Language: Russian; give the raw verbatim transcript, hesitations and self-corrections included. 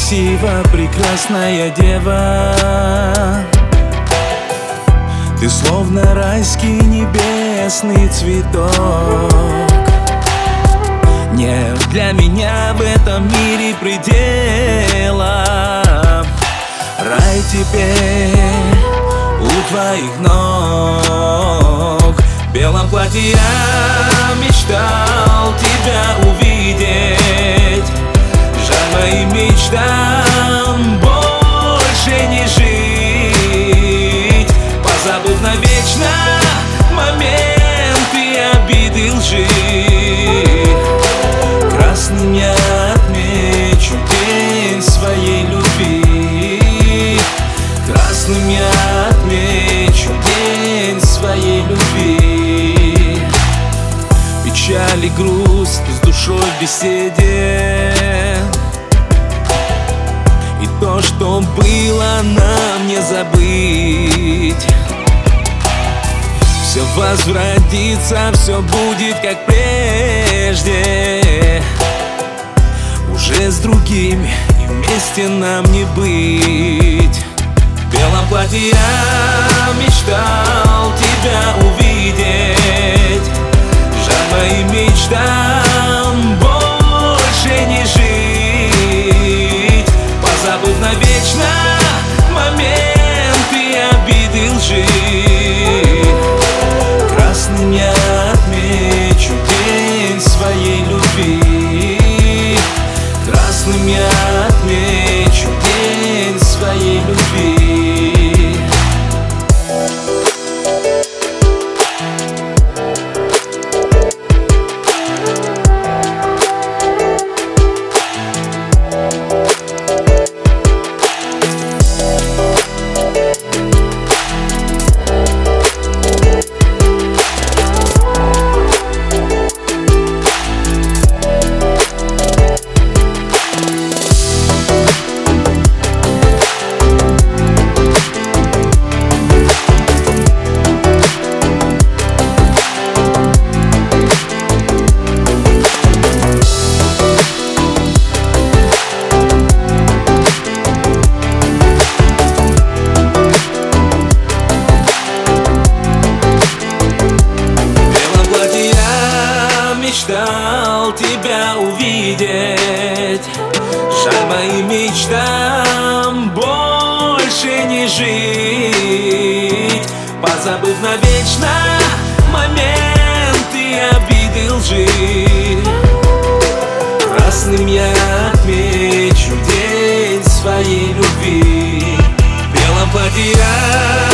красива, прекрасная дева. Ты словно райский небесный цветок. Нет для меня в этом мире предела. Рай теперь у твоих ног. В белом платье я мечтал тебя увидеть. Жаль, моим мечтам больше не жить, позабыв навечно моменты обиды лжи. Красным я отмечу день своей любви. Красным я отмечу день своей любви. Печаль и грусть с душой в беседе. И то, что было, нам не забыть. Все возвратится, все будет как прежде. Уже с другими и вместе нам не быть. В белом платье я мечтал тебя увидеть. Жаль, моим мечтам больше не жить, позабыв навечно моменты обиды лжи. Красным я отмечу день своей любви. Красным я отмечу день своей любви. Мечтал тебя увидеть. Жаль, моим мечтам больше не жить, позабыв навечно моменты обиды лжи. Красным я отмечу день своей любви. В белом платье я